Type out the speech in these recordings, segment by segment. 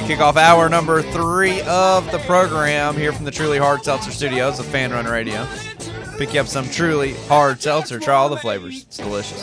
Kick off hour number 3 of the program here from the Truly Hard Seltzer Studios of Fan Run Radio. Pick you up some Truly Hard Seltzer. Try all the flavors. It's delicious.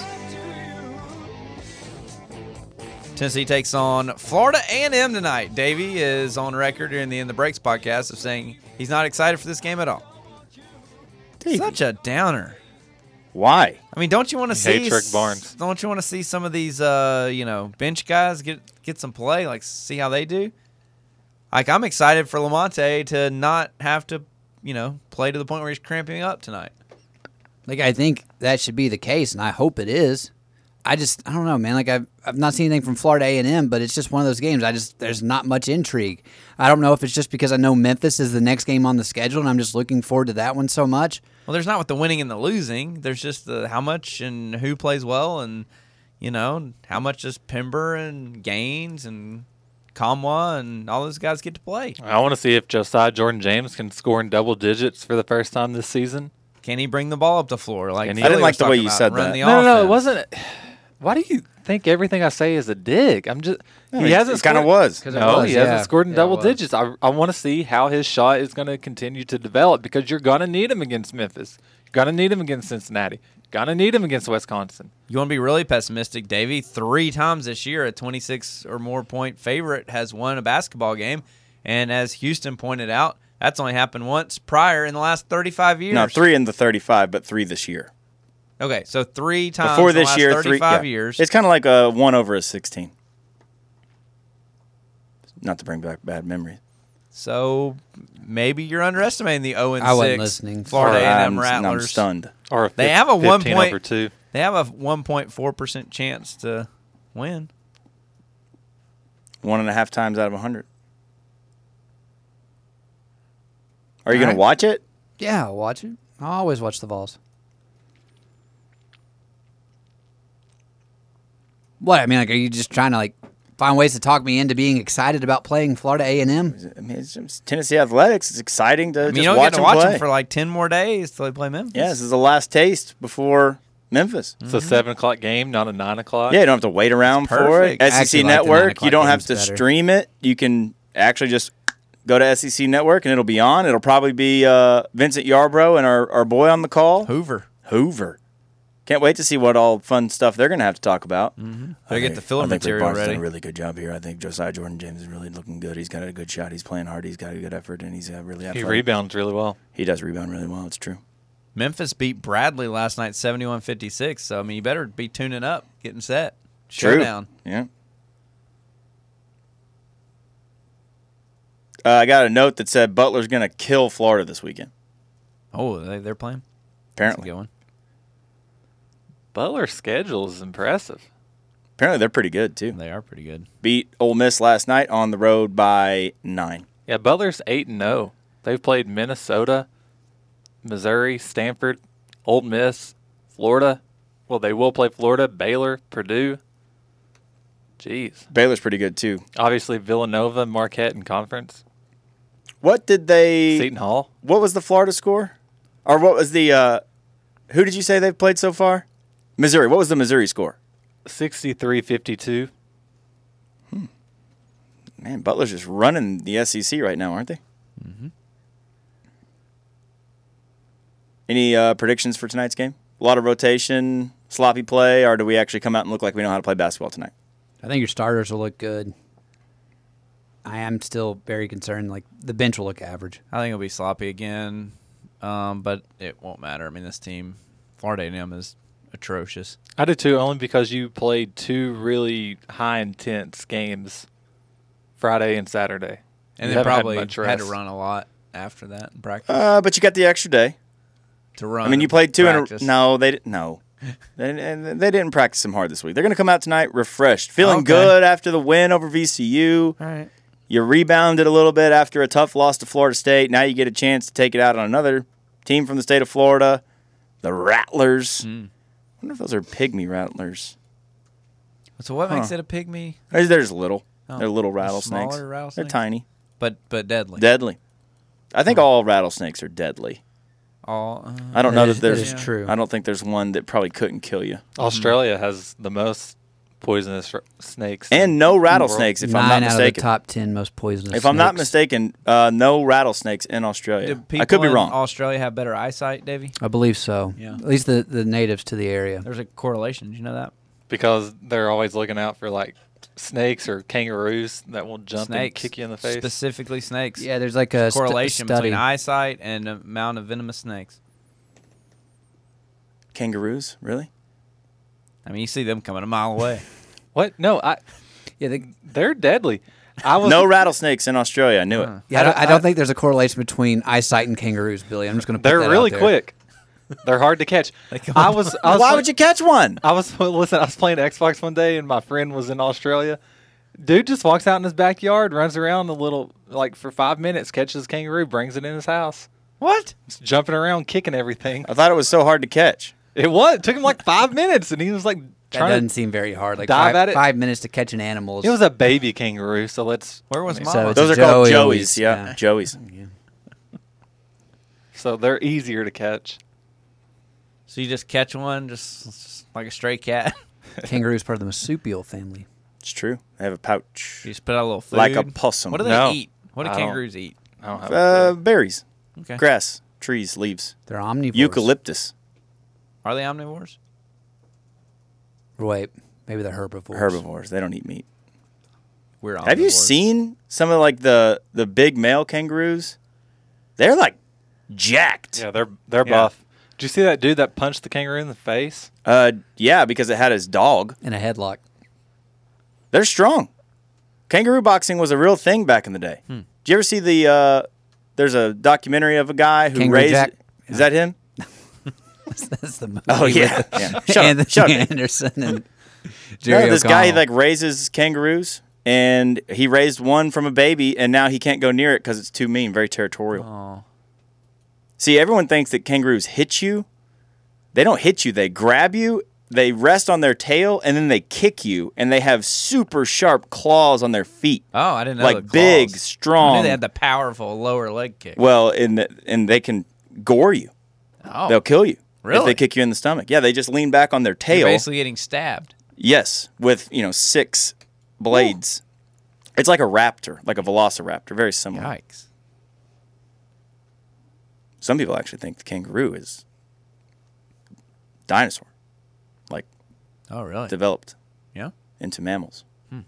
Tennessee takes on Florida A&M tonight. Davey is on record during the In the Breaks podcast of saying he's not excited for this game at all. Davey. Such a downer. Why? I mean, don't you want to see Rick Barnes? Don't you want to see some of these bench guys get some play, like see how they do? Like, I'm excited for Lamonte to not have to, play to the point where he's cramping up tonight. Like, I think that should be the case, and I hope it is. I don't know, man. Like, I've not seen anything from Florida A&M, but it's just one of those games. There's not much intrigue. I don't know if it's just because I know Memphis is the next game on the schedule, and I'm just looking forward to that one so much. Well, there's not with the winning and the losing. There's just the how much and who plays well, and how much does Pember and Gaines and Kamwa and all those guys get to play. I want to see if Josiah Jordan-James can score in double digits for the first time this season. Can he bring the ball up the floor? Like, I didn't like the way you said that. No, it wasn't. Why do you think everything I say is a dig? I'm just he hasn't. It kind of was. No, he hasn't scored in double digits. I want to see how his shot is going to continue to develop because you're going to need him against Memphis. You're going to need him against Cincinnati. You're going to need him against Wisconsin. You want to be really pessimistic, Davey? 3 times this year, a 26 or more point favorite has won a basketball game, and as Houston pointed out, that's only happened once prior in the last 35 years. No, 3 in the 35, but 3 this year. Okay, so 3 times before in the this last year, 35 years. It's kind of like a 1 over a 16. Not to bring back bad memories. So maybe you're underestimating the 0-6 I wasn't listening. Florida A&M Rattlers. I'm stunned. Or They have a 1.2. They have a 1.4% chance to win. 1.5 times out of 100. Are you going to watch it? Yeah, I'll watch it. I'll always watch the Vols. What? I mean, like, are you just trying to find ways to talk me into being excited about playing Florida A&M? I mean, it's just Tennessee athletics. It's exciting to you just don't watch get to them watch play. them for 10 more days till they play Memphis. Yeah, this is the last taste before Memphis. It's a 7 o'clock game, not a 9 o'clock. Yeah, you don't have to wait around for it. perfect. SEC Network, you don't have to stream it. You can actually just go to SEC Network and it'll be on. It'll probably be Vincent Yarbrough and our boy on the call. Hoover. Can't wait to see what all fun stuff they're going to have to talk about. Mm-hmm. Better get the filler material Barnes ready. done a really good job here. I think Josiah Jordan-James is really looking good. He's got a good shot. He's playing hard. He's got a good effort, and he's really athletic. He rebounds really well. He does rebound really well. It's true. Memphis beat Bradley last night 71-56, so, I mean, you better be tuning up, getting set. True. Showdown. Yeah. I got a note that said Butler's going to kill Florida this weekend. Oh, they're playing? Apparently. That's a good one. Butler's schedule is impressive. Apparently they're pretty good, too. They are pretty good. Beat Ole Miss last night on the road by 9. Yeah, Butler's 8-0. They've played Minnesota, Missouri, Stanford, Ole Miss, Florida. Well, they will play Florida, Baylor, Purdue. Jeez. Baylor's pretty good, too. Obviously, Villanova, Marquette, and conference. What did they... Seton Hall. What was the Florida score? Or what was the... who did you say they've played so far? Missouri. What was the Missouri score? 63-52. Man, Butler's just running the SEC right now, aren't they? Mm-hmm. Any predictions for tonight's game? A lot of rotation, sloppy play, or do we actually come out and look like we know how to play basketball tonight? I think your starters will look good. I am still very concerned. The bench will look average. I think it'll be sloppy again, but it won't matter. I mean, this team, Florida A&M, is atrocious. I do too, only because you played 2 really high intense games Friday and Saturday. And they probably had to run a lot after that in practice. But you got the extra day to run. I mean, you played 2 in practice. No, they didn't. No, they didn't practice them hard this week. They're going to come out tonight refreshed, feeling good after the win over VCU. All right. You rebounded a little bit after a tough loss to Florida State. Now you get a chance to take it out on another team from the state of Florida, the Rattlers. I wonder if those are pygmy rattlers. So what makes it a pygmy? They're just little. They're little rattlesnakes. Smaller rattlesnakes? They're tiny. But deadly. Deadly. I think all rattlesnakes are deadly. I don't know that there's true. I don't think there's one that probably couldn't kill you. Australia has the most poisonous snakes. And no rattlesnakes, if I'm not mistaken. 9 out of the top 10 most poisonous If I'm not mistaken, no rattlesnakes in Australia. I could be wrong. Australia have better eyesight, Davey? I believe so. Yeah. At least the natives to the area. There's a correlation. Did you know that? Because they're always looking out for like snakes or kangaroos that will jump and kick you in the face. Specifically snakes. Yeah, there's like a correlation study. between eyesight and the amount of venomous snakes. Kangaroos? Really? I mean, you see them coming a mile away. What? No, they're deadly. No rattlesnakes in Australia. I knew it. Yeah, I don't think there's a correlation between eyesight and kangaroos, Billy. I'm just going to put that out there. They're really quick. They're hard to catch. Why would you catch one? I was playing Xbox one day, and my friend was in Australia. Dude just walks out in his backyard, runs around for 5 minutes, catches a kangaroo, brings it in his house. What? Just jumping around, kicking everything. I thought it was so hard to catch. It was. It took him like 5 minutes, and he was like that doesn't seem very hard. Like dive at it. 5 minutes to catch an animal. It was a baby kangaroo, so let's. Where was Mama? So those are called joeys. Yeah, joeys. Yeah. So they're easier to catch. So you just catch one, just like a stray cat. Kangaroo's part of the marsupial family. It's true. They have a pouch. You just put out a little food. Like a possum. What do they eat? What do kangaroos eat? I don't have berries. Okay. Grass, trees, leaves. They're omnivores. Eucalyptus. Are they omnivores? Wait, maybe they're herbivores. Herbivores. They don't eat meat. We're omnivores. Have you seen some of like the big male kangaroos? They're like jacked. Yeah, they're buff. Did you see that dude that punched the kangaroo in the face? Yeah, because it had his dog. In a headlock. They're strong. Kangaroo boxing was a real thing back in the day. Did you ever see there's a documentary of a guy who Kangaroo raised... Jack? Is that him? That's the movie. Oh, yeah. Anthony Anderson and Jerry this O'Connell. guy, he raises kangaroos, and he raised one from a baby, and now he can't go near it because it's too mean, very territorial. Oh. See, everyone thinks that kangaroos hit you. They don't hit you. They grab you, they rest on their tail, and then they kick you, and they have super sharp claws on their feet. Oh, I didn't know. Like the claws. big, strong. I knew they had the powerful lower leg kick. Well, and they can gore you. Oh. They'll kill you. Really? If they kick you in the stomach. Yeah, they just lean back on their tail. You're basically getting stabbed. Yes, with 6 blades. Ooh. It's like a raptor, like a velociraptor, very similar. Yikes. Some people actually think the kangaroo is dinosaur, like really? Developed into mammals.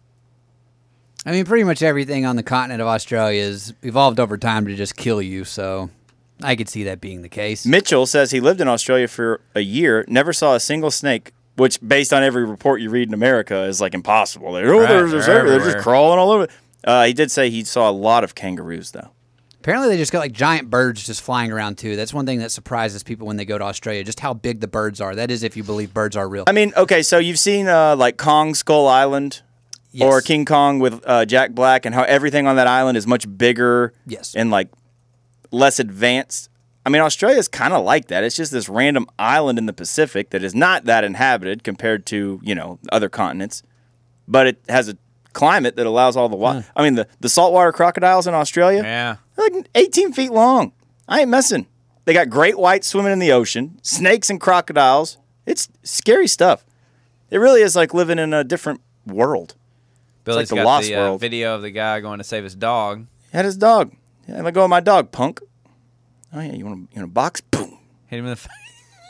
I mean, pretty much everything on the continent of Australia has evolved over time to just kill you, so I could see that being the case. Mitchell says he lived in Australia for a year, never saw a single snake, which, based on every report you read in America, is like impossible. They're just crawling all over. He did say he saw a lot of kangaroos, though. Apparently, they just got like giant birds just flying around, too. That's one thing that surprises people when they go to Australia, just how big the birds are. That is, if you believe birds are real. I mean, okay, so you've seen like Kong Skull Island or King Kong with Jack Black, and how everything on that island is much bigger and like less advanced. I mean, Australia is kind of like that. It's just this random island in the Pacific that is not that inhabited compared to, other continents. But it has a climate that allows all the water. I mean, the saltwater crocodiles in Australia, they're like 18 feet long. I ain't messing. They got great whites swimming in the ocean, snakes and crocodiles. It's scary stuff. It really is like living in a different world. Billy's it's like the got Lost the World. video of the guy going to save his dog. He had his dog. Yeah, let go of my dog, punk. Oh, yeah, you want a box? Boom. Hit him in the face.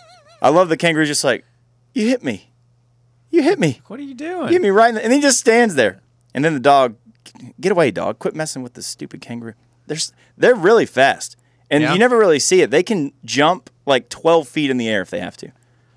I love the kangaroo just like, you hit me. You hit me. What are you doing? You hit me right in the... And he just stands there. And then the dog, get away, dog. Quit messing with this stupid kangaroo. They're really fast. And you never really see it. They can jump like 12 feet in the air if they have to.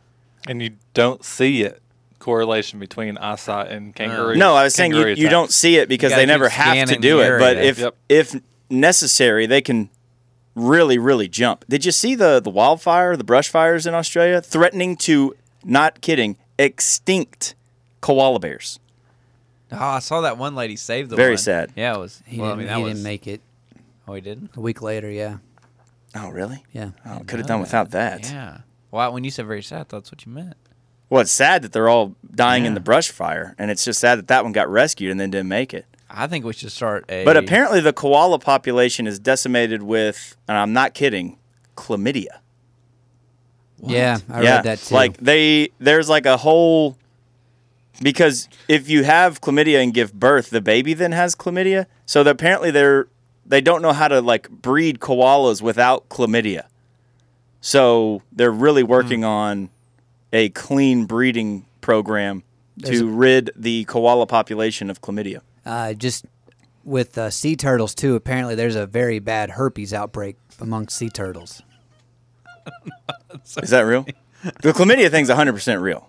And you don't see it. Correlation between eyesight and kangaroo. No, I was saying you don't see it because they never have to do it. But if necessary, they can really, really jump. Did you see the wildfire, the brush fires in Australia, threatening to, not kidding, extinct koala bears? Oh, I saw that one lady save the Very one. sad. Yeah, it was. He didn't make it. Oh, he didn't? A week later, yeah. Oh, really? Yeah. Oh, could have done without that. Yeah. Well, when you said very sad, that's what you meant. Well, it's sad that they're all dying in the brush fire, and it's just sad that one got rescued and then didn't make it. I think we should start a... But apparently the koala population is decimated with, and I'm not kidding, chlamydia. What? Yeah, I read that too. Like there's like a whole Because if you have chlamydia and give birth, the baby then has chlamydia. So apparently they don't know how to like breed koalas without chlamydia. So they're really working on a clean breeding program to rid the koala population of chlamydia. Just with sea turtles too. Apparently, there's a very bad herpes outbreak amongst sea turtles. Is that real? The chlamydia thing's 100% real.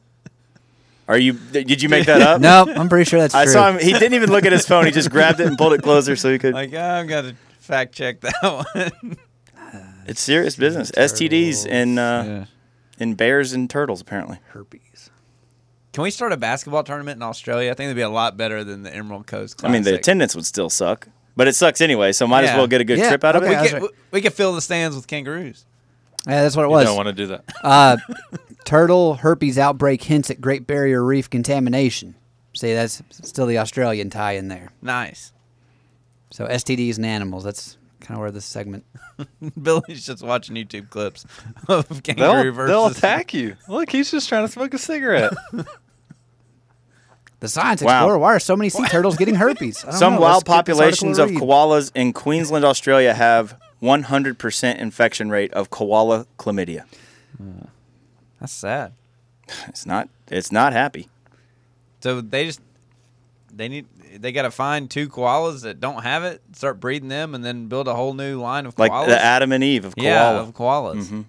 Did you make that up? No, I'm pretty sure that's true. I saw him. He didn't even look at his phone. He just grabbed it and pulled it closer so he could. Like, I've got to fact check that one. It's serious business. STDs in bears and turtles, apparently. Herpes. Can we start a basketball tournament in Australia? I think it'd be a lot better than the Emerald Coast Classic. I mean, the attendance would still suck, but it sucks anyway, so might as well get a good trip out of it. We could fill the stands with kangaroos. Yeah, that's what it was. You don't want to do that. Turtle herpes outbreak hints at Great Barrier Reef contamination. See, that's still the Australian tie in there. Nice. So STDs and animals, that's kind of where this segment... Billy's just watching YouTube clips of kangaroo versus... They'll attack you. Look, he's just trying to smoke a cigarette. The Science Explorer, why are so many sea turtles getting herpes? Some wild populations of koalas in Queensland, Australia have 100% infection rate of koala chlamydia. That's sad. It's not happy. So they got to find 2 koalas that don't have it, start breeding them, and then build a whole new line of koalas. Like the Adam and Eve of koala. Yeah, of koalas. Mm-hmm.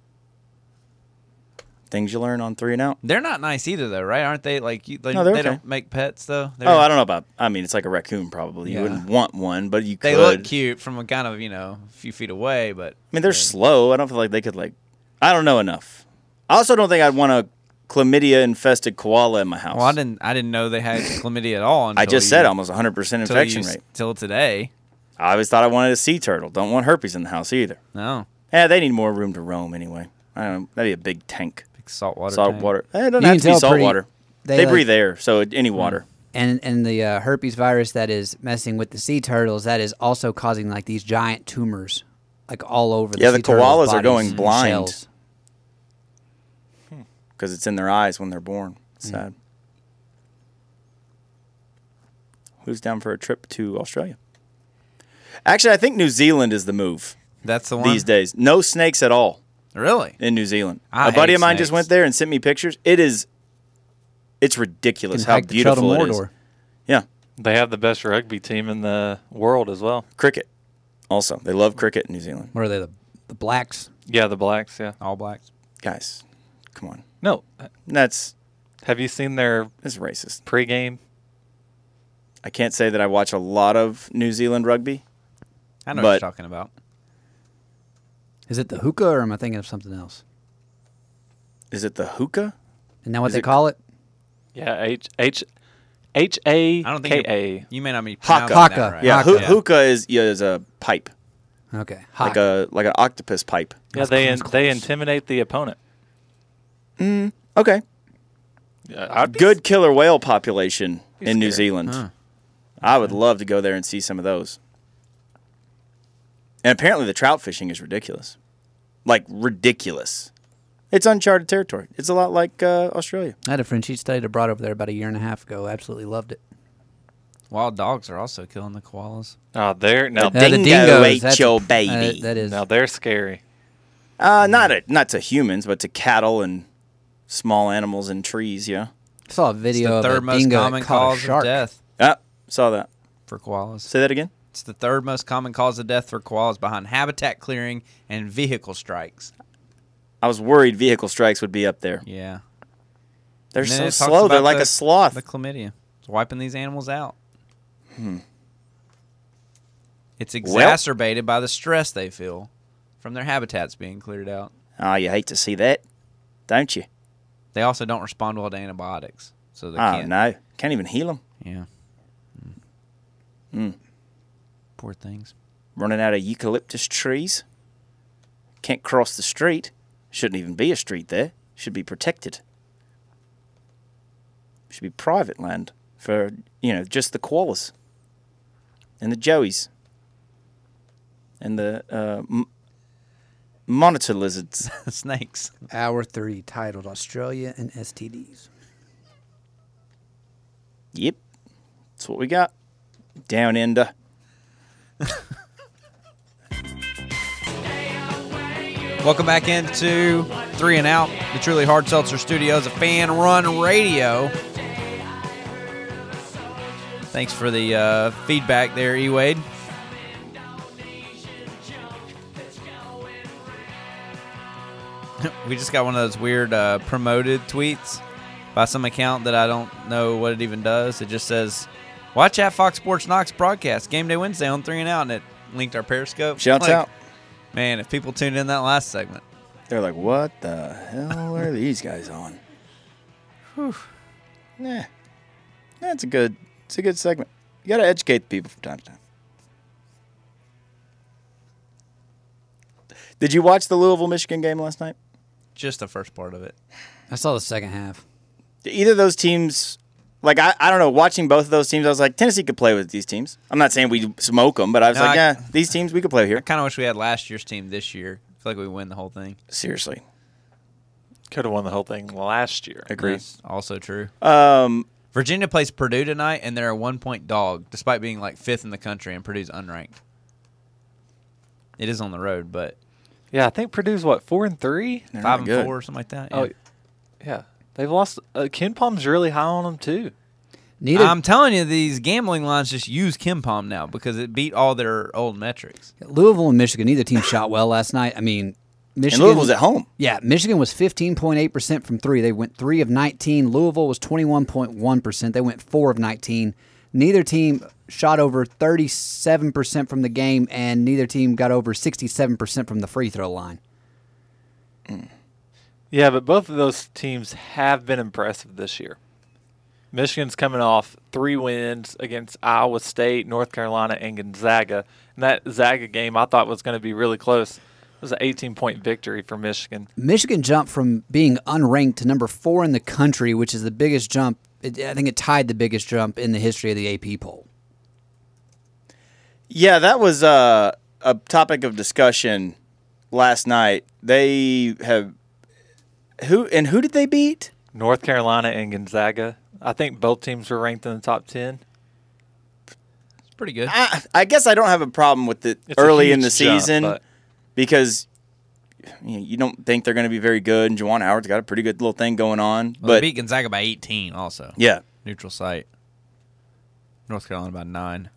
Things you learn on 3 and Out. They're not nice either, though, right? Aren't they? Like no, they okay. don't make pets, though. I don't know about. I mean, it's like a raccoon, probably. You wouldn't want one, but you could. They look cute from a kind of a few feet away, but I mean, they're slow. I don't feel like they could I don't know enough. I also don't think I'd want a chlamydia-infested koala in my house. Well, I didn't know they had chlamydia at all. I just said almost 100% infection rate. Till today. I always thought I wanted a sea turtle. Don't want herpes in the house either. No. Yeah, they need more room to roam anyway. I don't know. That'd be a big tank. Big saltwater. Saltwater. It doesn't have to be saltwater. They breathe air, so any water. And the herpes virus that is messing with the sea turtles, that is also causing like these giant tumors, like all over the sea the koalas are going and blind. shells. Because it's in their eyes when they're born. It's sad. Who's down for a trip to Australia? Actually, I think New Zealand is the move. That's the one? These days. No snakes at all. Really? In New Zealand. A buddy of mine just went there and sent me pictures. It's ridiculous how beautiful it is. Yeah. They have the best rugby team in the world as well. Cricket. Also. They love cricket in New Zealand. What are they, the Blacks? Yeah, the Blacks, yeah. All Blacks. Guys, come on. No. Have you seen their racist pregame? I can't say that I watch a lot of New Zealand rugby. I know what you're talking about. Is it the hookah, or am I thinking of something else? Is it the hookah? Isn't that what they call it? Yeah, H-A-K-A. I don't think you may not be haka. That right. Yeah, hookah is a pipe. Okay, like an octopus pipe. Yeah, they intimidate the opponent. Okay. Good killer whale population in New Zealand. Huh. I would love to go there and see some of those. And apparently the trout fishing is ridiculous. Like, ridiculous. It's uncharted territory. It's a lot like Australia. I had a friend, she studied abroad over there about a year and a half ago. Absolutely loved it. Wild dogs are also killing the koalas. Oh, they're... Now, the dingo ate your baby. That is. Now, they're scary. Not to humans, but to cattle and small animals in trees, yeah. I saw a video of a dingo that caught a shark. Death. Saw that. For koalas. Say that again? It's the 3rd most common cause of death for koalas behind habitat clearing and vehicle strikes. I was worried vehicle strikes would be up there. Yeah. They're so slow. They're like a sloth. The chlamydia. It's wiping these animals out. It's exacerbated by the stress they feel from their habitats being cleared out. Oh, you hate to see that, don't you? They also don't respond well to antibiotics. So they can't even heal them. Yeah. Poor things. Running out of eucalyptus trees. Can't cross the street. Shouldn't even be a street there. Should be protected. Should be private land for, just the koalas. And the joeys. And the monitor lizards. Snakes. Hour 3, titled Australia and STDs. Yep. That's what we got. Down into. Welcome back into 3 and Out, the Truly Hard Seltzer Studios, a Fan Run Radio. Thanks for the feedback there, E-Wade. We just got one of those weird promoted tweets by some account that I don't know what it even does. It just says, watch at Fox Sports Knox broadcast, Game Day Wednesday on 3 and Out, and it linked our Periscope. Shouts out. Man, if people tuned in that last segment. They're like, what the hell are these guys on? Whew. Nah. It's a good segment. You got to educate the people from time to time. Did you watch the Louisville-Michigan game last night? Just the first part of it. I saw the second half. Either of those teams, like, I don't know, watching both of those teams, I was like, Tennessee could play with these teams. I'm not saying we smoke them, but I was these teams, we could play here. I kind of wish we had last year's team this year. I feel like we win the whole thing. Seriously. Could have won the whole thing last year. Agreed. That's also true. Virginia plays Purdue tonight, and they're a 1-point dog, despite being like 5th in the country, and Purdue's unranked. It is on the road, but... Yeah, I think Purdue's, 4-3? 5-4, or something like that. Yeah. Oh, yeah. They've lost... Ken Palm's really high on them, too. I'm telling you, these gambling lines just use Ken Palm now because it beat all their old metrics. Louisville and Michigan, neither team shot well last night. I mean, Michigan... And Louisville was at home. Yeah, Michigan was 15.8% from 3. They went 3 of 19. Louisville was 21.1%. They went 4 of 19. Neither team shot over 37% from the game, and neither team got over 67% from the free throw line. Yeah, but both of those teams have been impressive this year. Michigan's coming off 3 wins against Iowa State, North Carolina, and Gonzaga. And that Zaga game I thought was going to be really close. It was an 18-point victory for Michigan. Michigan jumped from being unranked to number 4 in the country, which is the biggest jump. I think it tied the biggest jump in the history of the AP poll. Yeah, that was a topic of discussion last night. They have who did they beat? North Carolina and Gonzaga. I think both teams were ranked in the top 10. It's pretty good. I guess I don't have a problem with it early in the season because you don't think they're going to be very good, and Juwan Howard's got a pretty good little thing going on. Well, they beat Gonzaga by 18 also. Yeah. Neutral site. North Carolina by 9.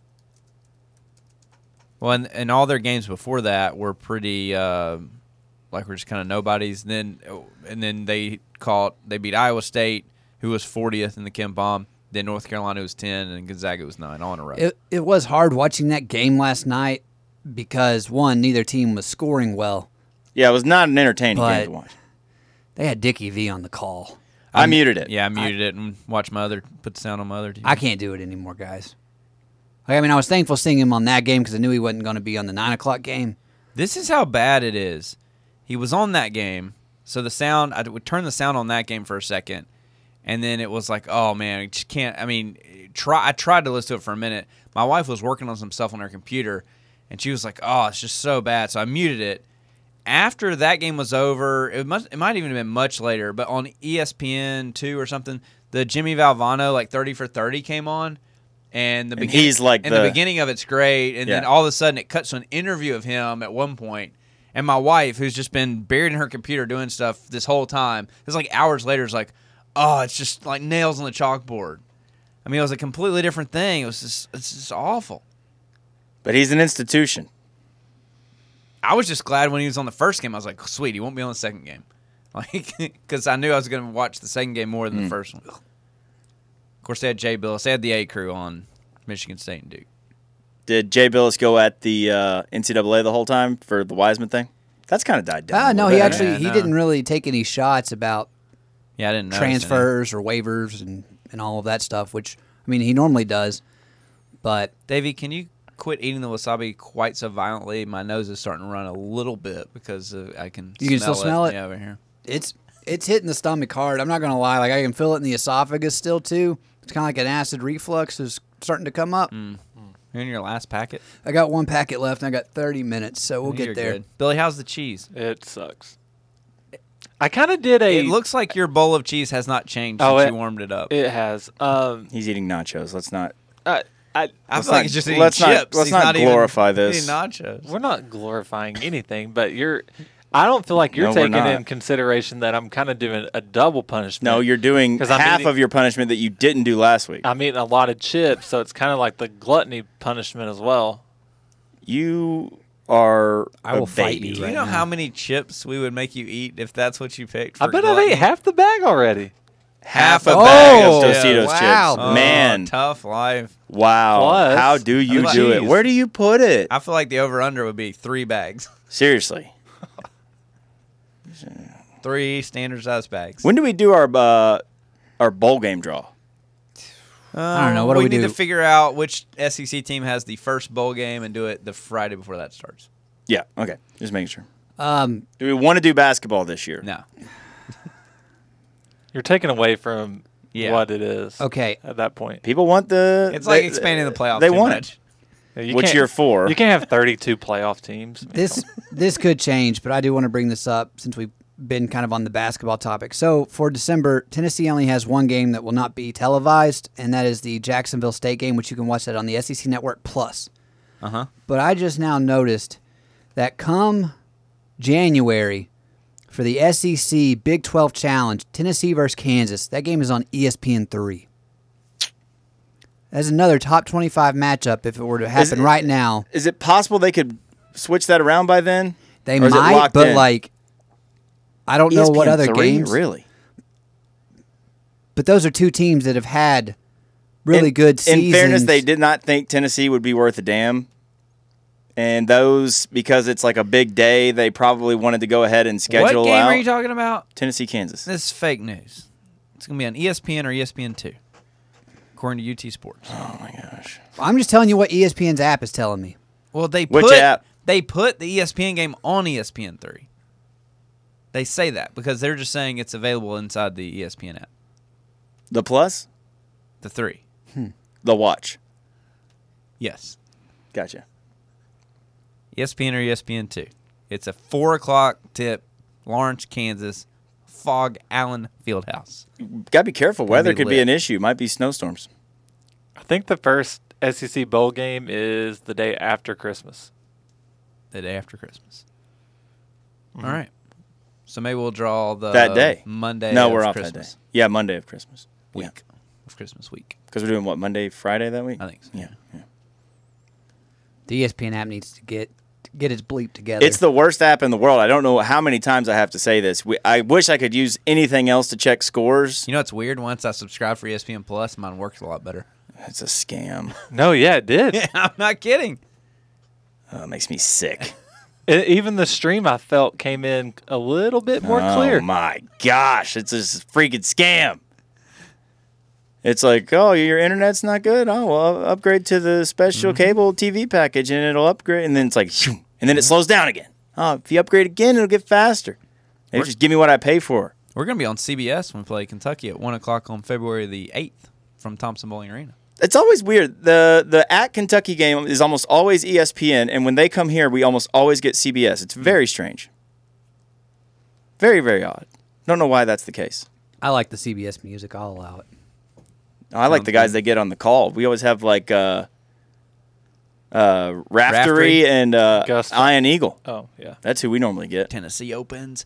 Well, and all their games before that were pretty like we're just kind of nobodies. And then they beat Iowa State, who was 40th in the Ken Palm. Then North Carolina was 10, and Gonzaga was 9, all in a row. It was hard watching that game last night because, one, neither team was scoring well. Yeah, it was not an entertaining game to watch. They had Dickie V on the call. I muted it. Yeah, I muted it and watched put the sound on my other TV. I can't do it anymore, guys. I mean, I was thankful seeing him on that game because I knew he wasn't going to be on the 9 o'clock game. This is how bad it is. He was on that game, so the sound, I would turn the sound on that game for a second, and then it was like, oh, man, I just can't. I mean, I tried to listen to it for a minute. My wife was working on some stuff on her computer, and she was like, oh, it's just so bad. So I muted it. After that game was over, it might even have been much later, but on ESPN2 or something, the Jimmy Valvano, 30 for 30 came on. And the beginning of it's great, and then all of a sudden it cuts to an interview of him at one point. And my wife, who's just been buried in her computer doing stuff this whole time, it's like hours later, it's like, oh, it's just like nails on the chalkboard. I mean, it was a completely different thing. It's just awful. But he's an institution. I was just glad when he was on the first game. I was like, sweet, he won't be on the second game, because I knew I was going to watch the second game more than the first one. Of course, they had Jay Billis. They had the A crew on Michigan State and Duke. Did Jay Billis go at the NCAA the whole time for the Wiseman thing? That's kind of died down. No, he didn't really take any shots about I didn't transfers or waivers and all of that stuff, which, I mean, he normally does. But Davey, can you quit eating the wasabi quite so violently? My nose is starting to run a little bit because I can You can still smell it? Yeah, over here. It's hitting the stomach hard. I'm not going to lie. I can feel it in the esophagus still, too. It's kind of like an acid reflux is starting to come up. You're in your last packet? I got 1 packet left, and I got 30 minutes, so we'll get there. Good. Billy, how's the cheese? It sucks. I kind of did It looks like your bowl of cheese has not changed since you warmed it up. It has. He's eating nachos. Let's not. I feel like he's just eating chips. Let's not glorify this. Eating nachos. We're not glorifying anything, but I don't feel like you're taking in consideration that I'm kind of doing a double punishment. No, you're doing half of your punishment that you didn't do last week. I'm eating a lot of chips, so it's kind of like the gluttony punishment as well. You are I will a fight baby. you. Do you Right know now. how many chips we would make you eat if that's what you picked? I bet I've ate half the bag already. Half a bag of Tostitos wow. chips. Man. Tough life. Wow. Plus, how do you do it? cheese. Where do you put it? I feel like the over-under would be 3 bags. Seriously. 3 standard-sized bags. When do we do our bowl game draw? I don't know. What do we need do? to figure out which SEC team has the first bowl game and do it the Friday before that starts. Yeah. Okay. Just making sure. Um, Do we want to do basketball this year? No. You're taking away from what it is. Okay. At that point, People want the. It's like expanding the playoff They too want much. You Which can't- you're for. You can't have 32 playoff teams. This could change, but I do want to bring this up since we've been kind of on the basketball topic. So for December, Tennessee only has one game that will not be televised, and that is the Jacksonville State game, which you can watch that on the SEC Network Plus. Uh-huh. But I just now noticed that come January for the SEC Big 12 Challenge, Tennessee versus Kansas, that game is on ESPN3. That's another top 25 matchup if it were to happen right now. Is it possible they could switch that around by then? They Or is it might, locked but in? like, I don't know what other ESPN3? games. Really? But those are two teams that have had really good seasons. In fairness, they did not think Tennessee would be worth a damn. And those, because it's like a big day, they probably wanted to go ahead and schedule What game out are you talking about? Tennessee, Kansas. This is fake news. It's going to be on ESPN or ESPN2, according to UT Sports. Oh, my gosh. I'm just telling you what ESPN's app is telling me. Well, Which put app? They put the ESPN game on ESPN3. They say that because they're just saying it's available inside the ESPN app. The Plus? The 3. The Watch. Yes. Gotcha. ESPN or ESPN2. It's a 4 o'clock tip, Lawrence, Kansas, Fog Allen Fieldhouse. Got to be careful. Weather could be lit. an issue. Might be snowstorms. I think the first SEC bowl game is the day after Christmas. The day after Christmas. All right. So maybe we'll draw the That day. Monday No, of we're off Christmas that day. Yeah, Monday of Christmas. week. Of Christmas week. Because we're doing what, Monday, Friday that week? I think so. Yeah. The ESPN app needs to get its bleep together. It's the worst app in the world. I don't know how many times I have to say this. I wish I could use anything else to check scores. You know what's weird? Once I subscribe for ESPN Plus, mine works a lot better. It's a scam. No, yeah, it did. Yeah, I'm not kidding. It makes me sick. Even the stream I felt came in a little bit more clear. Oh, my gosh. It's a freaking scam. It's like, oh, your internet's not good? Oh, well, upgrade to the special cable TV package, and it'll upgrade. And then it's like, shoo, and then it slows down again. Oh, if you upgrade again, it'll get faster. Maybe just give me what I pay for. We're going to be on CBS when we play Kentucky at 1 o'clock on February the 8th from Thompson Bowling Arena. It's always weird. The at Kentucky game is almost always ESPN, and when they come here, we almost always get CBS. It's very strange. Very, very odd. Don't know why that's the case. I like the CBS music. I'll allow it. I like the guys they get on the call. We always have like Raftery and Gus. Iron Eagle. Oh, yeah. That's who we normally get. Tennessee opens.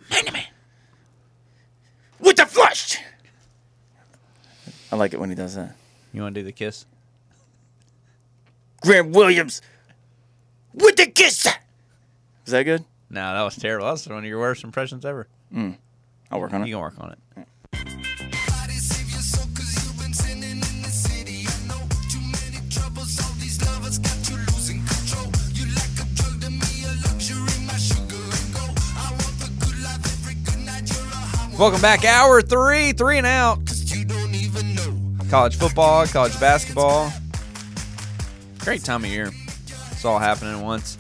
With the flush! I like it when he does that. You want to do the kiss? Grant Williams with the kiss! Is that good? No, that was terrible. That was one of your worst impressions ever. I'll work on You it. can work on it. Welcome back. Hour 3, 3 and out. College football, college basketball. Great time of year. It's all happening at once.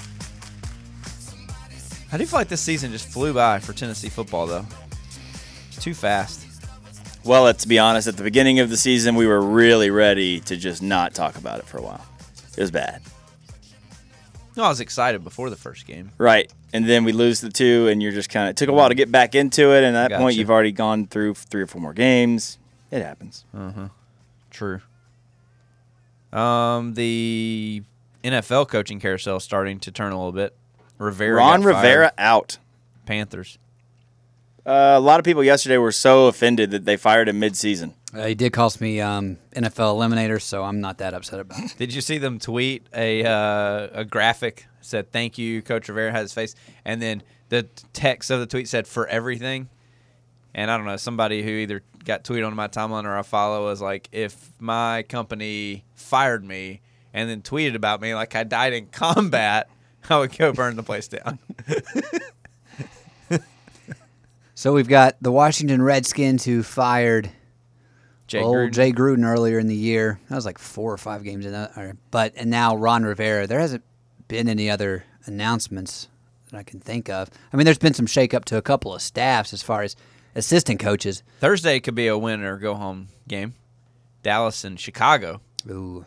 I do feel like this season just flew by for Tennessee football, though. It's too fast. Well, let's be honest. At the beginning of the season, we were really ready to just not talk about it for a while. It was bad. No, I was excited before the first game. Right. And then we lose the 2, and you're just kind of – it took a while to get back into it, and at that point you've already gone through 3 or 4 more games. It happens. True. The NFL coaching carousel is starting to turn a little bit. Ron Rivera out. Panthers. A lot of people yesterday were so offended that they fired him mid-season. He did cost me NFL eliminator, so I'm not that upset about it. Did you see them tweet a graphic said "Thank you, Coach Rivera" had his face, and then the text of the tweet said "For everything." And I don't know, somebody who either got tweeted on my timeline or I follow was like, if my company fired me and then tweeted about me like I died in combat, I would go burn the place down. So we've got the Washington Redskins who fired Jay Gruden earlier in the year. That was like 4 or 5 games in that. And now Ron Rivera. There hasn't been any other announcements that I can think of. I mean, there's been some shakeup to a couple of staffs as far as assistant coaches. Thursday could be a win or go home game. Dallas and Chicago. Ooh.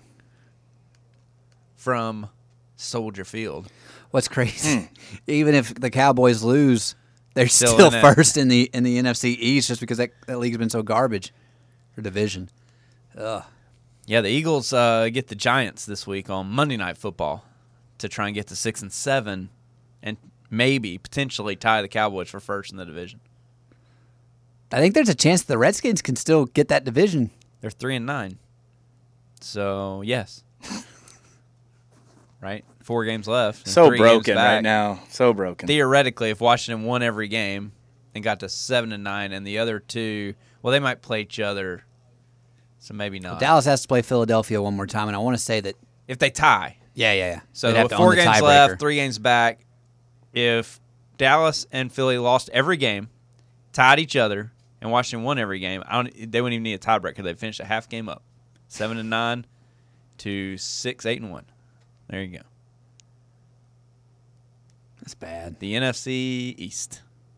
From Soldier Field. What's crazy? Even if the Cowboys lose, they're still first in the NFC East just because that league's been so garbage for division. Ugh. Yeah, the Eagles get the Giants this week on Monday Night Football to try and get to 6-7 and maybe potentially tie the Cowboys for first in the division. I think there's a chance that the Redskins can still get that division. They're 3-9. So, yes. Right? 4 games left. So broken right now. So broken. Theoretically, if Washington won every game and got to 7-9 and the other 2, well, they might play each other. So maybe not. Well, Dallas has to play Philadelphia one more time, and I want to say that if they tie. Yeah. So with 4 games left, 3 games back, if Dallas and Philly lost every game, tied each other, and Washington won every game, they wouldn't even need a tiebreaker. They'd finish a half game up. 7-9 to 6-8-1. There you go. That's bad. The NFC East.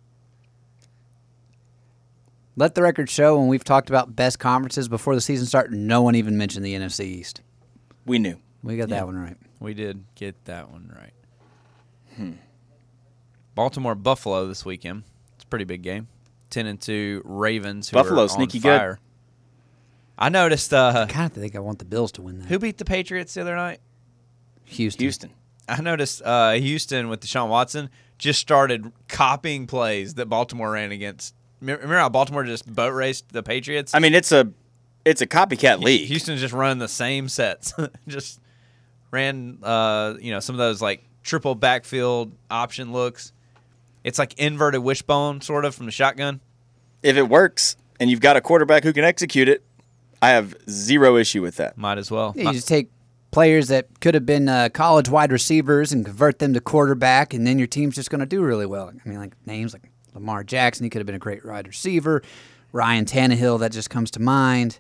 Let the record show when we've talked about best conferences before the season started, no one even mentioned the NFC East. We knew. We got that one right. We did get that one right. Baltimore-Buffalo this weekend. It's a pretty big game. 10-2 Ravens, who Buffalo are sneaky on fire. good. I noticed. I kind of think I want the Bills to win that. Who beat the Patriots the other night? Houston. I noticed Houston with Deshaun Watson just started copying plays that Baltimore ran against. Remember how Baltimore just boat raced the Patriots? I mean, it's a copycat league. Houston's just running the same sets. Just ran, some of those like triple backfield option looks. It's like inverted wishbone sort of from the shotgun. If it works and you've got a quarterback who can execute it, I have zero issue with that. Might as well. Yeah, you just take players that could have been college wide receivers and convert them to quarterback, and then your team's just going to do really well. I mean, like names like Lamar Jackson, he could have been a great wide receiver. Ryan Tannehill, that just comes to mind.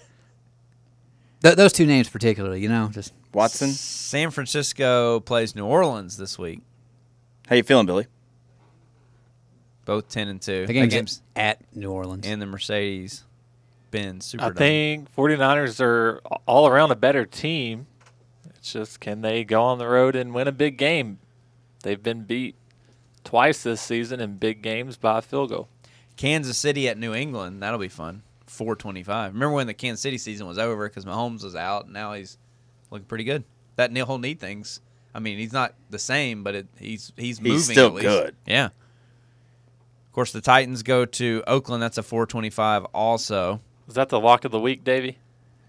Those 2 names particularly, just Watson. San Francisco plays New Orleans this week. How you feeling, Billy? Both 10-2. The game's at New Orleans. And the Mercedes-Benz Superdome. I think 49ers are all around a better team. It's just, can they go on the road and win a big game? They've been beat twice this season in big games by a field goal. Kansas City at New England. That'll be fun. 4:25. Remember when the Kansas City season was over because Mahomes was out, and now he's looking pretty good. That whole knee thing's, I mean, he's not the same, but he's moving. He's still at least. good. Yeah. Of course, the Titans go to Oakland. That's a 4:25 also. Is that the lock of the week, Davey?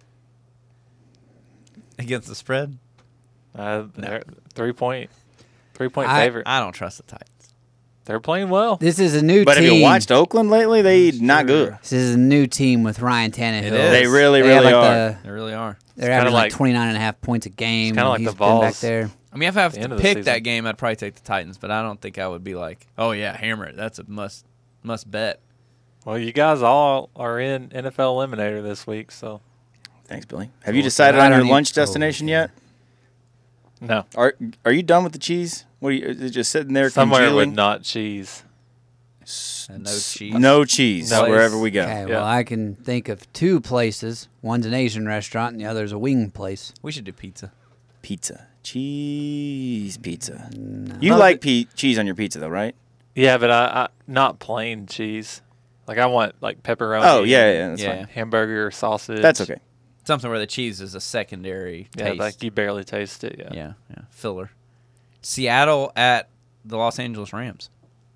Against the spread? They're 3-point favorite. I don't trust the Titans. They're playing well. This is a new team. But have you watched Oakland lately? They not good. This is a new team with Ryan Tannehill. It is. They really are. They really are. They're averaging like 29.5 points a game. It's kind of like he's the Vols. been back there. I mean, if I have to pick season. that game, I'd probably take the Titans, but I don't think I would be like, oh, yeah, hammer it. That's a must bet. Well, you guys all are in NFL Eliminator this week, so. Thanks, Billy. Have you decided on your lunch destination yet? No. Are you done with the cheese? What are you, is it just sitting there Somewhere congealing? with not cheese. And no cheese. No cheese No. wherever we go. Okay, Yeah. well, I can think of 2 places. One's an Asian restaurant, and the other's a wing place. We should do pizza. Pizza. Cheese pizza. No. You like cheese on your pizza, though, right? Yeah, but I not plain cheese. Like I want like pepperoni. Oh, yeah, that's fine. Hamburger, sausage. That's okay. Something where the cheese is a secondary taste. Yeah, like you barely taste it. Yeah. Filler. Seattle at the Los Angeles Rams.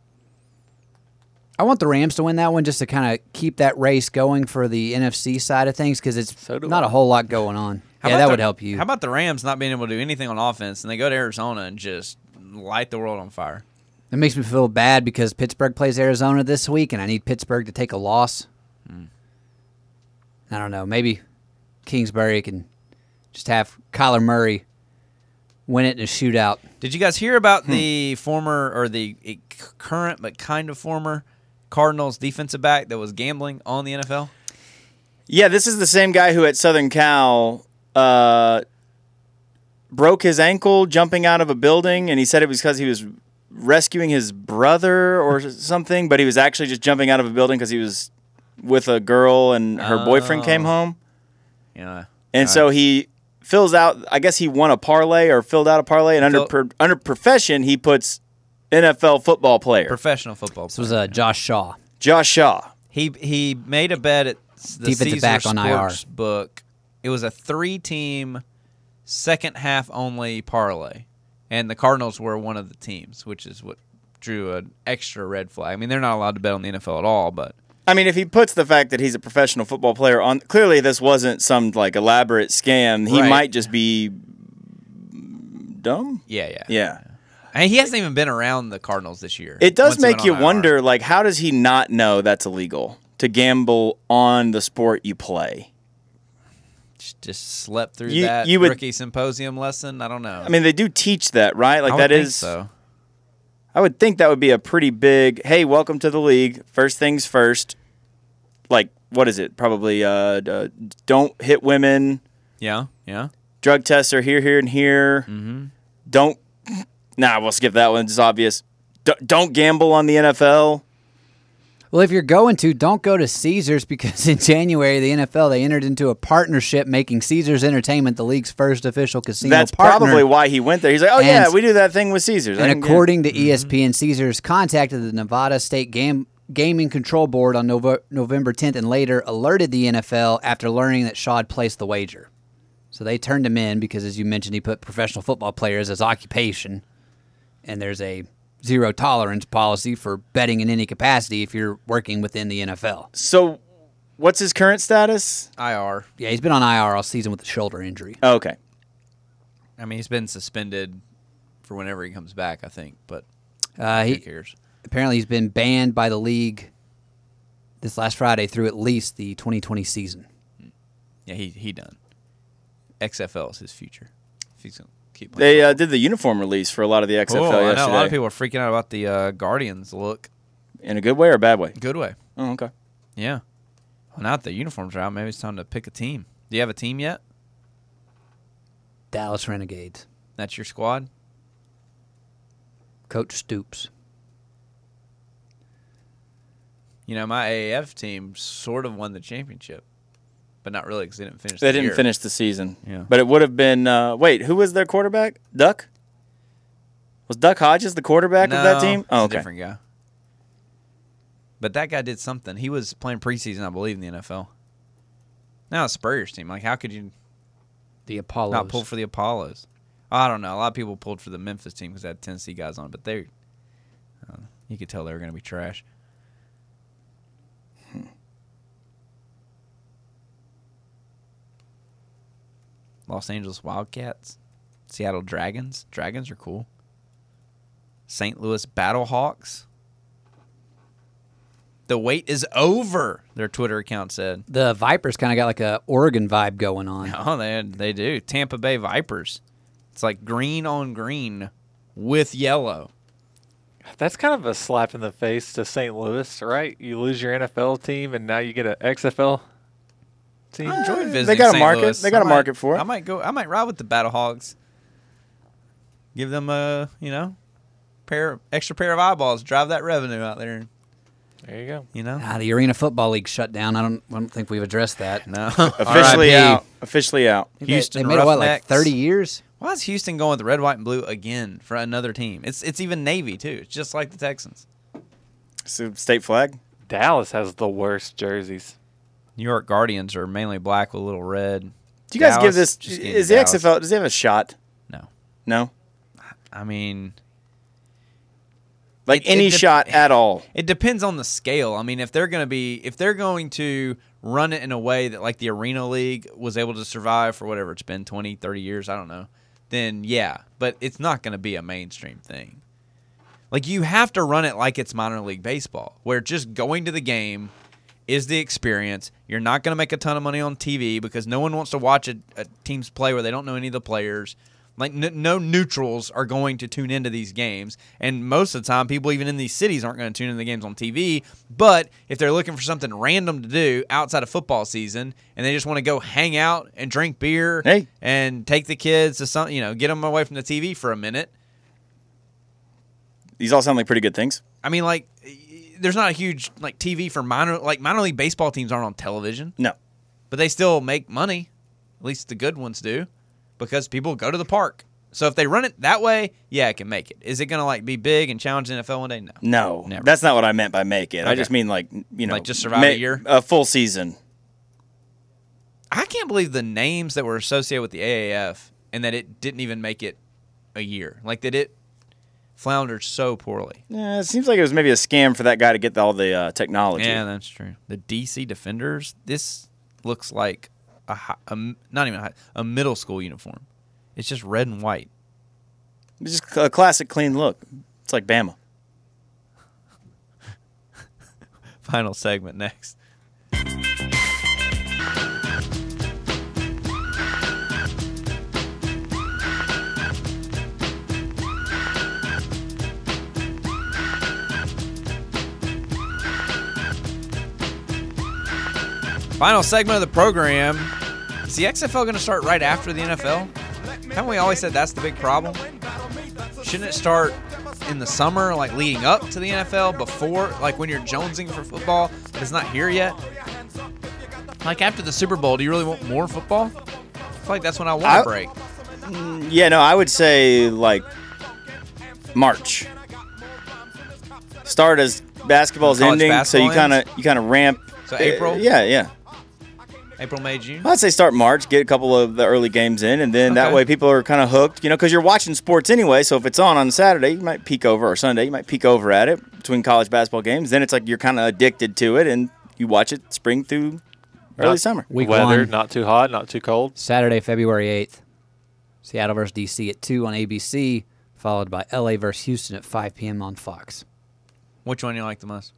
I want the Rams to win that one just to kind of keep that race going for the NFC side of things because it's not a whole lot going on. That would help you. How about the Rams not being able to do anything on offense, and they go to Arizona and just light the world on fire? It makes me feel bad because Pittsburgh plays Arizona this week, and I need Pittsburgh to take a loss. I don't know. Maybe Kingsbury can just have Kyler Murray win it in a shootout. Did you guys hear about the former or the current but kind of former Cardinals defensive back that was gambling on the NFL? Yeah, this is the same guy who at Southern Cal broke his ankle jumping out of a building, and he said it was because he was rescuing his brother or something, but he was actually just jumping out of a building because he was with a girl and her boyfriend came home. Yeah. And so he fills out, I guess he won a parlay or filled out a parlay, and under profession, he puts NFL football player. Professional football player. This was Josh Shaw. Josh Shaw. He made a bet at the defensive Caesar back on IR. Sports book. It was a 3-team second half only parlay, and the Cardinals were one of the teams, which is what drew an extra red flag. I mean, they're not allowed to bet on the NFL at all, but I mean, if he puts the fact that he's a professional football player on, clearly this wasn't some like elaborate scam. He might just be dumb. Yeah. And he hasn't even been around the Cardinals this year. It does make you wonder, like, how does he not know that's illegal to gamble on the sport you play? Just slept through that rookie symposium lesson. I don't know. I mean, they do teach that, right? Like I think so. I would think that would be a pretty big, hey, welcome to the league. First things first. Like, what is it? Probably don't hit women. Yeah. Drug tests are here, and here. Mm-hmm. We'll skip that one. It's obvious. Don't gamble on the NFL. Well, if you're going to, don't go to Caesars because in January, the NFL, they entered into a partnership making Caesars Entertainment the league's first official casino That's partner. probably why he went there. He's like, yeah, we do that thing with Caesars. And according to ESPN, Caesars contacted the Nevada State Gaming Control Board on November 10th and later alerted the NFL after learning that Shaw had placed the wager. So they turned him in because, as you mentioned, he put professional football players as occupation. And there's a zero tolerance policy for betting in any capacity if you're working within the NFL. So what's his current status? IR. Yeah, he's been on IR all season with a shoulder injury. Oh, okay. I mean, he's been suspended for whenever he comes back, I think, but who cares? Apparently he's been banned by the league this last Friday through at least the 2020 season. Yeah, he done. XFL is his future. If he's going to keep playing. They did the uniform release for a lot of the XFL yesterday. I know. A lot of people are freaking out about the Guardians look. In a good way or a bad way? Good way. Oh, okay. Yeah. Well, now that the uniforms are out, maybe it's time to pick a team. Do you have a team yet? Dallas Renegades. That's your squad? Coach Stoops. You know, my AAF team sort of won the championship, but not really because they didn't finish the year. They didn't finish the season. Yeah. But it would have been, who was their quarterback? Duck? Was Duck Hodges the quarterback of that team? Oh, okay. A different guy. But that guy did something. He was playing preseason, I believe, in the NFL. Now it's Spurrier's team. Like, how could you the Apollos not pull for the Apollos? I don't know. A lot of people pulled for the Memphis team because they had Tennessee guys on it, but they, you could tell they were going to be trash. Los Angeles Wildcats, Seattle Dragons. Dragons are cool. St. Louis Battlehawks. The wait is over, their Twitter account said. The Vipers kind of got like a Oregon vibe going on. Oh, they do. Tampa Bay Vipers. It's like green on green with yellow. That's kind of a slap in the face to St. Louis, right? You lose your NFL team, and now you get an XFL team. I enjoyed visiting They got St. a market. Louis. They got a market for it. I might ride with the Battlehawks. Give them a extra pair of eyeballs. Drive that revenue out there. There you go. You know, the Arena Football League shut down. I don't think we've addressed that. No, officially out. Officially out. Houston they made it, Roughnecks. like 30 years? Why is Houston going with red, white, and blue again for another team? It's even Navy, too. It's just like the Texans. State flag? Dallas has the worst jerseys. New York Guardians are mainly black with a little red. Do you guys give this? Is the XFL? Does it have a shot? No. No. I mean, like any shot at all. It depends on the scale. I mean, if they're going to run it in a way that like the Arena League was able to survive for whatever it's been 20, 30 years, I don't know. Then yeah, but it's not going to be a mainstream thing. Like you have to run it like it's minor league baseball, where just going to the game is the experience. You're not going to make a ton of money on TV because no one wants to watch a team's play where they don't know any of the players. Like no neutrals are going to tune into these games, and most of the time, people even in these cities aren't going to tune into the games on TV. But if they're looking for something random to do outside of football season, and they just want to go hang out and drink beer and take the kids to some, get them away from the TV for a minute. These all sound like pretty good things. I mean, like, there's not a huge TV for minor league baseball teams aren't on television. No, but they still make money. At least the good ones do. Because people go to the park. So if they run it that way, yeah, it can make it. Is it going to be big and challenge the NFL one day? No. No. Never. That's not what I meant by make it. Okay. I just mean like just survive a year? A full season. I can't believe the names that were associated with the AAF and that it didn't even make it a year. Like that it floundered so poorly. Yeah, it seems like it was maybe a scam for that guy to get all the technology. Yeah, that's true. The DC Defenders, this looks like a middle school uniform. It's just red and white. It's just a classic clean look. It's like Bama. Final segment next. Final segment of the program. Is the XFL going to start right after the NFL? Haven't we always said that's the big problem? Shouldn't it start in the summer, like leading up to the NFL, before, like when you're jonesing for football, but it's not here yet? Like after the Super Bowl, do you really want more football? I feel like that's when I want a break. Yeah, no, I would say like March. Start as basketball's ending, so you kind of ramp. So April? Yeah. April, May, June? I'd say start March, get a couple of the early games in, and then that way people are kind of hooked, because you're watching sports anyway, so if it's on Saturday, you might peek over, or Sunday, you might peek over at it between college basketball games. Then it's like you're kind of addicted to it, and you watch it spring through early summer. Week weather, not too hot, not too cold. Saturday, February 8th, Seattle versus D.C. at 2 on ABC, followed by L.A. versus Houston at 5 p.m. on Fox. Which one do you like the most?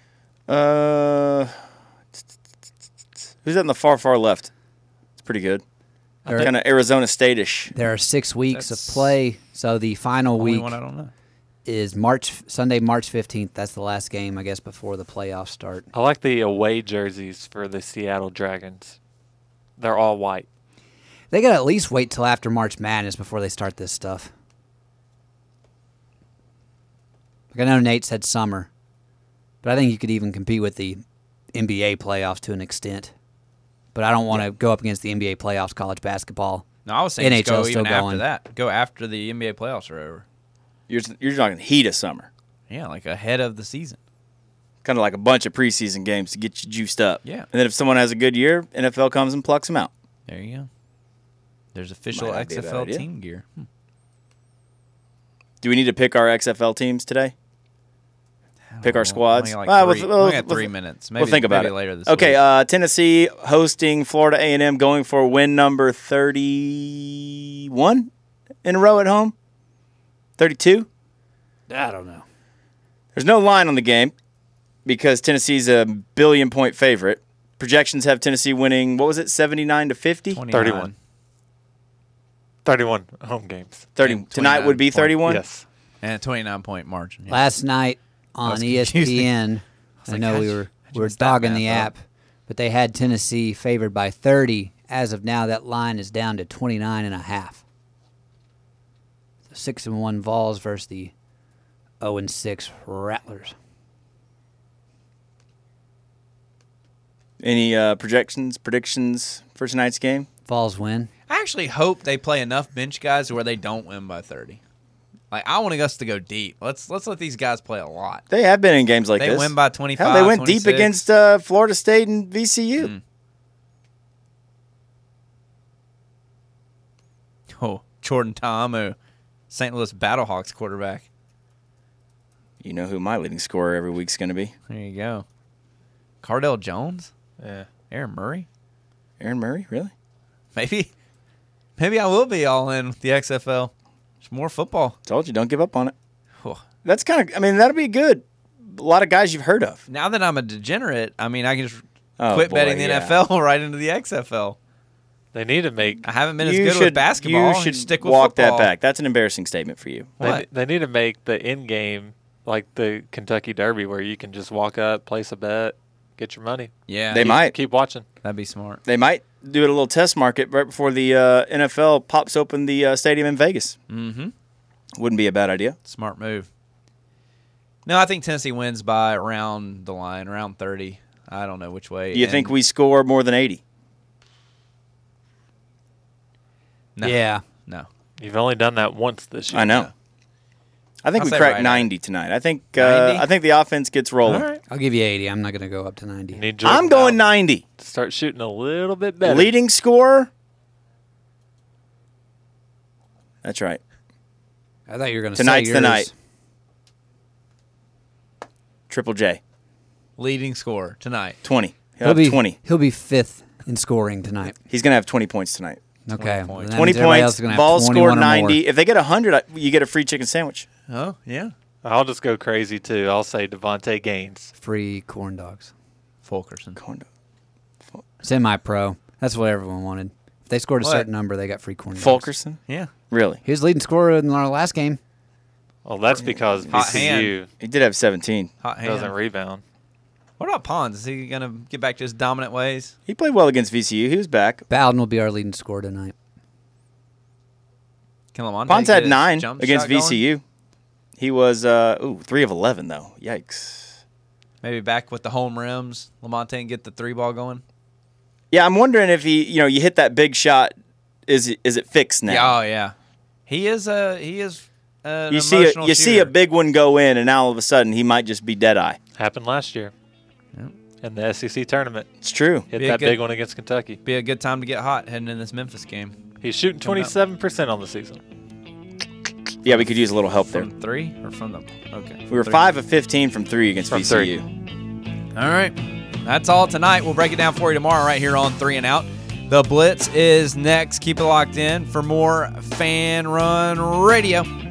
Who's that in the far, far left? It's pretty good. Kind of Arizona State-ish. There are 6 weeks of play, so the final week one I don't know. is Sunday, March 15th. That's the last game, I guess, before the playoffs start. I like the away jerseys for the Seattle Dragons. They're all white. They got to at least wait till after March Madness before they start this stuff. Like I know Nate said summer, but I think you could even compete with the NBA playoffs to an extent. But I don't want to go up against the NBA playoffs, college basketball. No, I was saying NHL go even after that. Go after the NBA playoffs are over. You're talking heat of summer. Yeah, like ahead of the season. Kind of like a bunch of preseason games to get you juiced up. Yeah. And then if someone has a good year, NFL comes and plucks them out. There you go. There's official XFL team gear. Do we need to pick our XFL teams today? Pick our squads. We got 3 minutes. Maybe, we'll think about it later this week. Tennessee hosting Florida A&M, going for win number 31 in a row at home. 32. I don't know. There's no line on the game because Tennessee's a billion-point favorite. Projections have Tennessee winning. What was it? 79-50. 31. 31 home games. 30 tonight would be 31. Yes, and a 29-point margin. Yeah. Last night on ESPN, I know we were dogging the app, but they had Tennessee favored by 30. As of now, that line is down to 29.5. The 6-1 Vols versus the 0-6 Rattlers. Any predictions for tonight's game? Vols win. I actually hope they play enough bench guys where they don't win by 30. Like, I want us to go deep. Let's let these guys play a lot. They have been in games like this. They win by 25. Hell, they went 26. deep against Florida State and VCU. Oh, Jordan Ta'amu, St. Louis Battlehawks quarterback. You know who my leading scorer every week's going to be? There you go. Cardell Jones? Yeah. Aaron Murray? Aaron Murray, really? Maybe I will be all in with the XFL. There's more football. Told you, don't give up on it. Oh. That's kind of, that'll be good. A lot of guys you've heard of. Now that I'm a degenerate, I can just quit betting the NFL right into the XFL. They need to make. I haven't been as good with basketball. You should stick with walk football. that back. That's an embarrassing statement for you. They need to make the end game like the Kentucky Derby, where you can just walk up, place a bet, get your money. Yeah, they might keep watching. That'd be smart. They might do it a little test market right before the NFL pops open the stadium in Vegas. Mm-hmm. Wouldn't be a bad idea. Smart move. No, I think Tennessee wins by around the line, around 30. I don't know which way. Do you think we score more than 80? No. Yeah. No. You've only done that once this year. I know. I think I'll we say crack right 90 tonight. I think 90? I think the offense gets rolling. All right. I'll give you 80. I'm not going to go up to 90. You need Jordan I'm going Bell 90. to start shooting a little bit better. Leading scorer. That's right. I thought you were going to say Tonight's yours. the night. Triple J. Leading scorer tonight. 20. He'll have 20. He'll be fifth in scoring tonight. He's going to have 20 points tonight. Okay. 20 points. That 20 means everybody else points. is gonna have Ball 21 score or more. 90. If they get 100, you get a free chicken sandwich. Oh, yeah. I'll just go crazy too. I'll say Devontae Gaines. Free corn dogs. Fulkerson. Semi-pro. That's what everyone wanted. If they scored a What? certain number, they got free corn dogs. Fulkerson? Yeah. Really? He was leading scorer in our last game. Well, that's because Hot VCU He did have 17. Hot hand. doesn't rebound. What about Pons? Is he going to get back to his dominant ways? He played well against VCU. He was back. Bowden will be our leading scorer tonight. Can Lamonte Pons get had his 9 jump against shot going? VCU. He was 3 of 11 though. Yikes. Maybe back with the home rims. Lamonte and get the 3-ball going. Yeah, I'm wondering if you hit that big shot. Is it fixed now? Yeah, oh yeah. He is an You emotional see shooter. a big one go in, and now all of a sudden he might just be dead eye. Happened last year in the SEC tournament. It's true. Hit Be a that good- big one against Kentucky. Be a good time to get hot heading in this Memphis game. He's shooting 27% on the season. Yeah, we could use a little help there. From 3 or from the okay. We were 5 of 15 from 3 against From VCU. 3. All right. That's all tonight. We'll break it down for you tomorrow right here on 3 and Out. The Blitz is next. Keep it locked in for more Fan Run Radio.